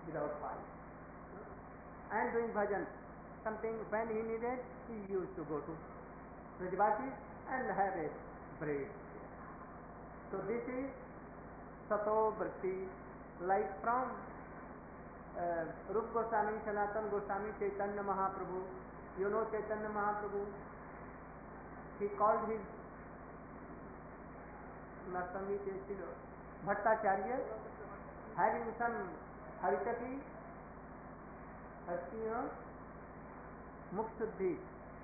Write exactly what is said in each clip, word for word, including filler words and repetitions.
without fight. And doing bhajan, something when he needed, he used to go to Brajvasis and have a break. So this is Sato Vritti, like from uh, Rupa Goswami, Sanatana Goswami, Chaitanya Mahaprabhu. You know Chaitanya Mahaprabhu? He called his Nasami Bhattacharya, having some Haritaki, you know, Mukshuddhi.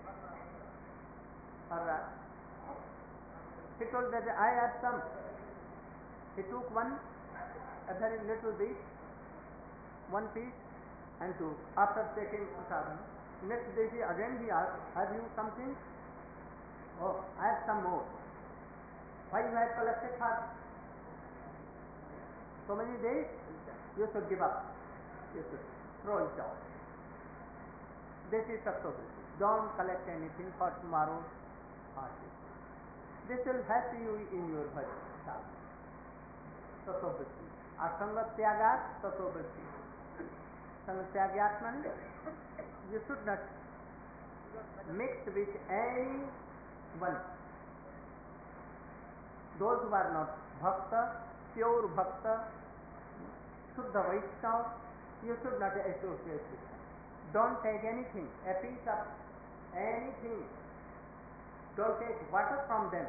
Alright. He told that I have some. He took one, a very little bit, one piece, and took. After taking prasadam, next day he again he asked, have you something? Oh, I have some more. Why you have collected for so many days? You should give up. You should throw it out. This is Sattva. Don't collect anything for tomorrow's party. This will help you in your bhajan. Sattva. Asanga Tyagat Sattva. Sanga Tyagat means you should not mix with anyone. Those who are not Bhakta, pure Bhakta, Shuddha Vaishnava, you should not associate with them. Don't take anything, a piece of anything. Don't take water from them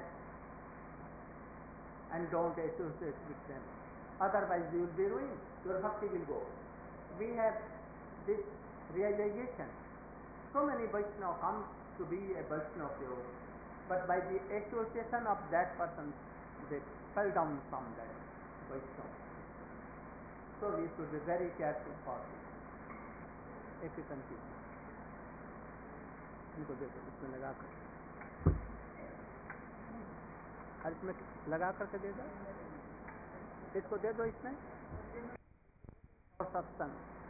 and don't associate with them. Otherwise you will be ruined. Your bhakti will go. We have this realization. So many Vaishnava come to be a Vaishnava pure, but by the association of that person, they fell down from that Vaishnava. So we should be very careful for this. If you continue. इनको देखो इसमें लगा कर और इसमें लगा करके दे दो, इसको दे दो इसमें और सत्संग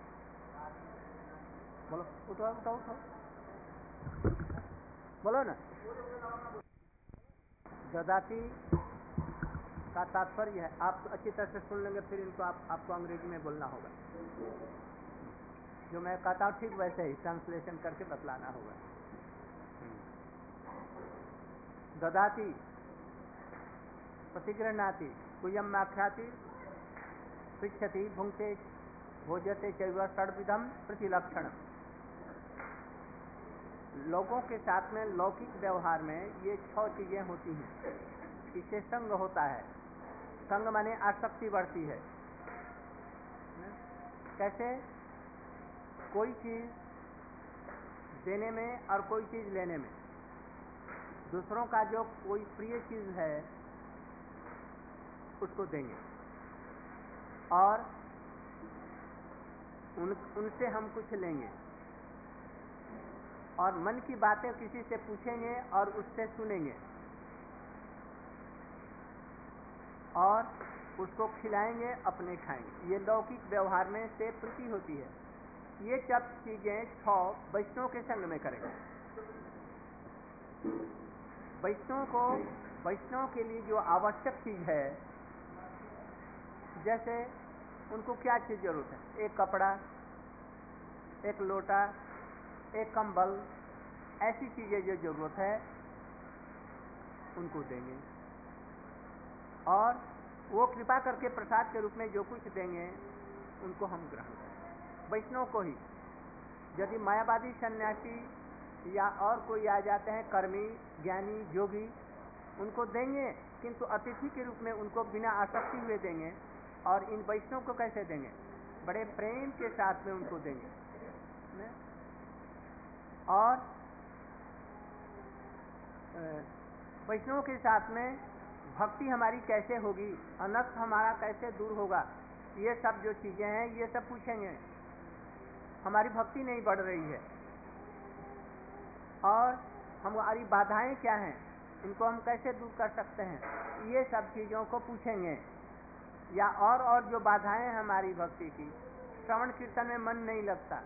बोलो, उठाओ उठाओ उठाओ बोलो ना। ददाती का तात्पर्य है, आप अच्छी तरह से सुन लेंगे, फिर इनको आप, आपको अंग्रेजी में बोलना होगा। जो मैं कहता हूँ ठीक वैसे ही ट्रांसलेशन करके बतलाना होगा। ददाती, प्रतिगृह्णाति, कुयम आख्याति, पृच्छति, भुंक्ते, भोज्यते चैव षड्विधम प्रतिलक्षण। लोगों के साथ में लौकिक व्यवहार में ये छह चीजें होती हैं। इससे संग होता है। संग माने आसक्ति बढ़ती है। कैसे? कोई चीज देने में और कोई चीज लेने में, दूसरों का जो कोई प्रिय चीज है उसको देंगे और उन, उनसे हम कुछ लेंगे और मन की बातें किसी से पूछेंगे और उससे सुनेंगे और उसको खिलाएंगे, अपने खाएंगे। ये लौकिक व्यवहार में से प्रीति होती है। ये सब चीजें छह वैष्णव के संग में करेंगे। वैष्णव को, वैष्णव के लिए जो आवश्यक चीज है, जैसे उनको क्या चीज जरूरत है? एक कपड़ा, एक लोटा, एक कंबल, ऐसी चीजें जो जरूरत है उनको देंगे और वो कृपा करके प्रसाद के रूप में जो कुछ देंगे उनको हम ग्रहण करेंगे। वैष्णव को ही। यदि मायावादी सन्यासी या और कोई आ जाते हैं, कर्मी, ज्ञानी, योगी, उनको देंगे, किंतु अतिथि के रूप में उनको बिना आसक्ति हुए देंगे। और इन वैष्णव को कैसे देंगे? बड़े प्रेम के साथ में उनको देंगे। ने? और वैष्णव के साथ में भक्ति हमारी कैसे होगी, अनर्थ हमारा कैसे दूर होगा, ये सब जो चीजें हैं ये सब पूछेंगे। हमारी भक्ति नहीं बढ़ रही है और हमारी बाधाएं क्या हैं, इनको हम कैसे दूर कर सकते हैं, ये सब चीजों को पूछेंगे। या और और जो बाधाएं हैं हमारी भक्ति की, श्रवण कीर्तन में मन नहीं लगता,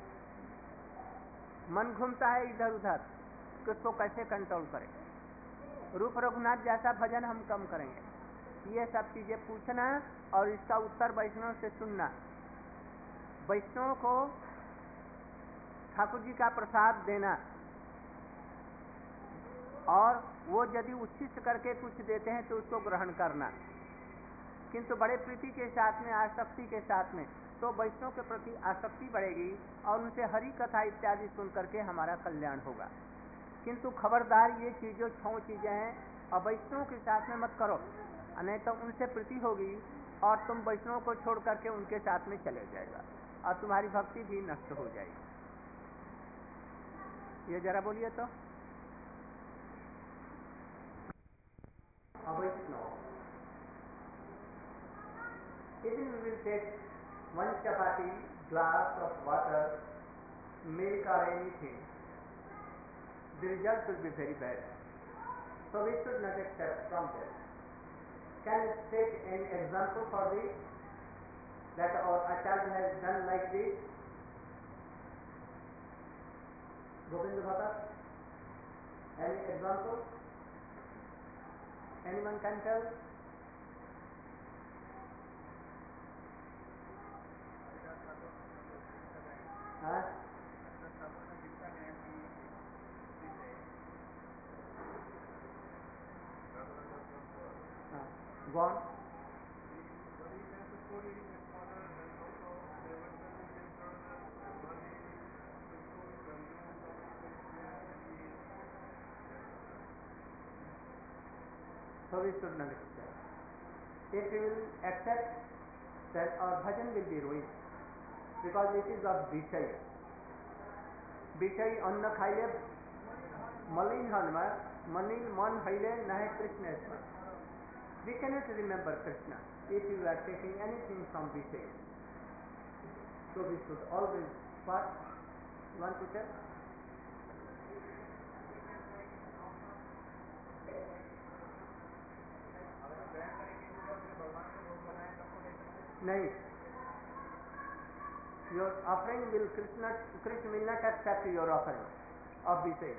मन घूमता है इधर उधर, कि उसको कैसे कंट्रोल करें। रूप रघुनाथ जैसा भजन हम कम करेंगे। ये सब चीजें पूछना और इसका उत्तर वैष्णव से सुनना, वैष्णव को ठाकुर जी का प्रसाद देना, और वो यदि उच्छिष्ट करके कुछ देते हैं तो उसको ग्रहण करना, किंतु बड़े प्रीति के साथ में, आसक्ति के साथ में, तो वैष्णव के प्रति आसक्ति बढ़ेगी और उनसे हरि कथा इत्यादि सुन करके हमारा कल्याण होगा। किंतु खबरदार, ये चीज़ों छह चीज़ें हैं और वैष्णव के साथ में मत करो, नहीं तो उनसे प्रीति होगी और तुम वैष्णव को छोड़ करके उनके साथ में चले जाएगा और तुम्हारी भक्ति भी नष्ट हो जाएगी। ये जरा बोलिए तो। वैष्णव, even we will take one chapati, glass of water, milk or anything, the result will be very bad. So we should not accept from them. Can you take any example for this, that our Acharya has done like this? Govinda Bhatta, any example? Anyone can tell? Huh? Go on. So we should not accept. If we will accept, then our bhajan will be ruined, because it is of Vishay. Vishay anna khaile malin halma, manil man haile nahe Krishna esma. We cannot remember Krishna if you are taking anything from Vishay. So we should always, what you want to tell? Nahi. Your offering will Krishna, Krishna will not accept your offering of Vishay.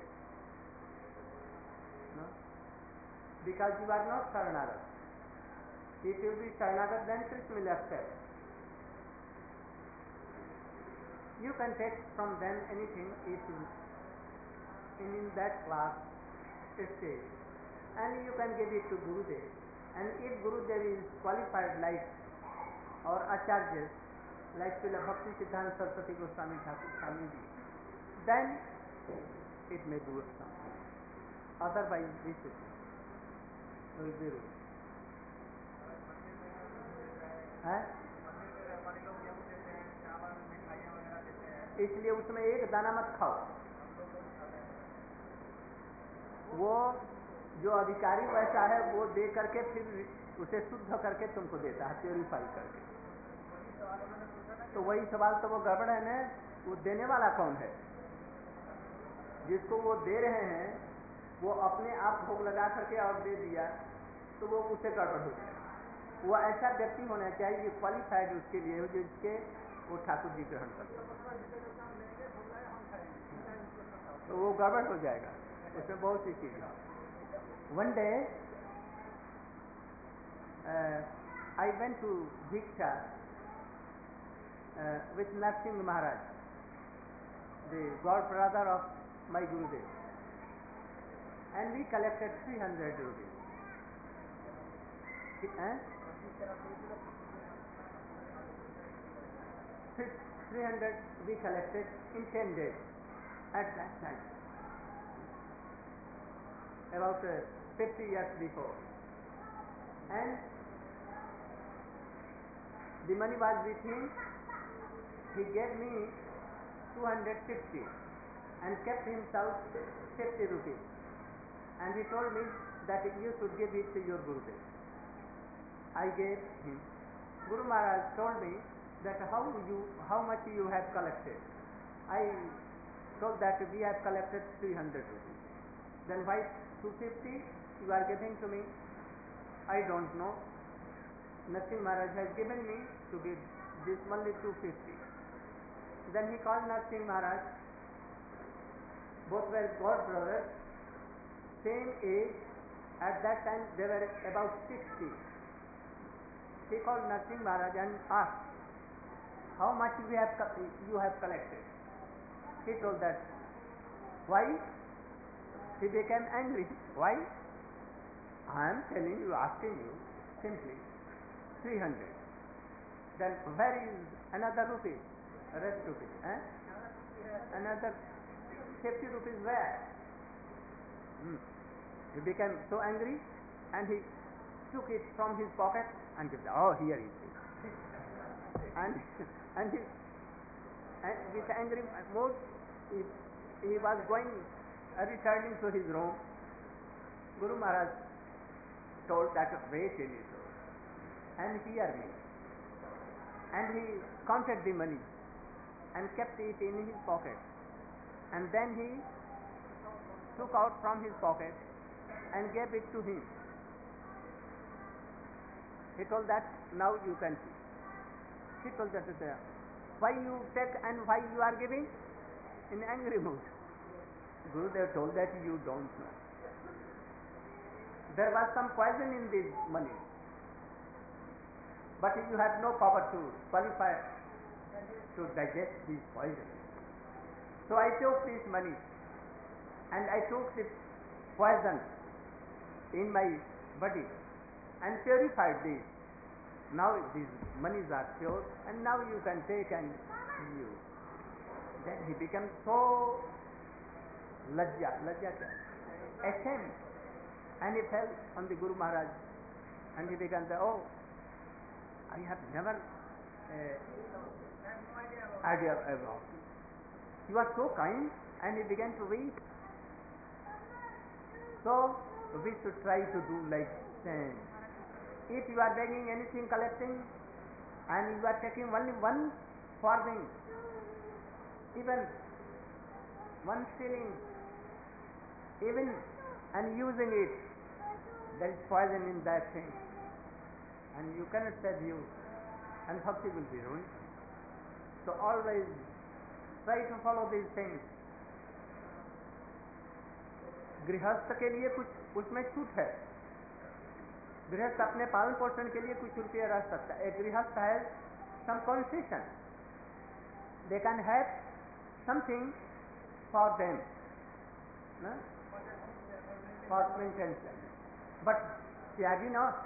No? Because you are not Saranagat. If you be Saranagat, then Krishna will accept. You can take from them anything if you in, in that class stage, and you can give it to Gurudev. And if Gurudev is qualified like our Acharyas, like Srila Bhakti Siddhanta Saraswati Goswami Thakur Swami ji, then it may do something. Otherwise, this is will be rude. है? इसलिए उसमें एक दाना मत खाओ। वो जो अधिकारी वैसा है वो दे करके फिर उसे शुद्ध करके तुमको देता है, प्योरीफाई करके। तो वही सवाल तो वो गड़बड़ है ना, वो देने वाला कौन है? जिसको वो दे रहे हैं वो अपने आप भोग लगा करके और दे दिया तो वो उसे गड़बड़ हो जाएगा। वो ऐसा व्यक्ति होना चाहिए जो क्वालिफाइड उसके लिए हो, जिसके वो ठाकुर जी ग्रहण करते हैं, तो वो गड़बड़ हो जाएगा। उसमें बहुत सी चीज़ें। One day I went to diksha with Narsingh Maharaj, the god brother of my Gurudev, and we collected three hundred rupees. Eh? three hundred we collected in ten days at that time, about uh, fifty years before. And the money was with him. He gave me two hundred fifty and kept himself fifty rupees. And he told me that you should give it to your Gurudev. I gave him. Guru Maharaj told me that how you, how much you have collected. I told that we have collected three hundred rupees. Then why two hundred fifty you are giving to me? I don't know. Narasimha Maharaj has given me to give this only two hundred fifty. Then he called Narasimha Maharaj. Both were god brothers, same age. At that time they were about sixty. He called Narasimha Maharaj and asked how much we have you have collected? He told that. Why? He became angry. Why? I am telling you, asking you simply three hundred. Then where is another rupee? Rest rupee. Eh? Another fifty rupees where? Hmm. He became so angry and he took it from his pocket and gave the, oh, here it is. and and he, and with angry mood, he, he was going, uh, returning to his room. Guru Maharaj told that, wait a little and hear me. And he counted the money and kept it in his pocket. And then he took out from his pocket and gave it to him. He told that, now you can see. He told that, why you take and why you are giving? In angry mood. Gurudev told that you don't know. There was some poison in this money, but you have no power to qualify to digest this poison. So I took this money and I took the poison in my body and purified this. Now these monies are pure and now you can take and use. Then he became so lajja, lajja ashamed, and he fell on the Guru Maharaj and he began to, oh, I have never uh, idea about it. You are so kind, and he began to weep. So we should try to do like same. If you are begging anything, collecting, and you are taking only one farthing, even one shilling, even and using it, there is poison in that thing, and you cannot save you, and bhakti will be ruined. So always try to follow these things. गृहस्थ के लिए कुछ उसमें छूट है. गृहस्थ अपने पालन पोषण के लिए कुछ रुपये रह सकता है. एक गृहस्थ है some concession. They can have something for them, no? For maintenance. But tyagi not.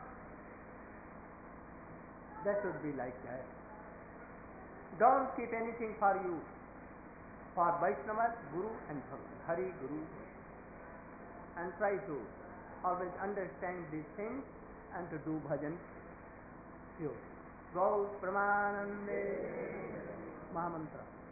That should be like that. Don't keep anything for you. For Vaishnava, Guru and Bhagavan. Hari, Guru. And try to always understand these things and to do bhajan pure. Gau Pramanande Mahamantra.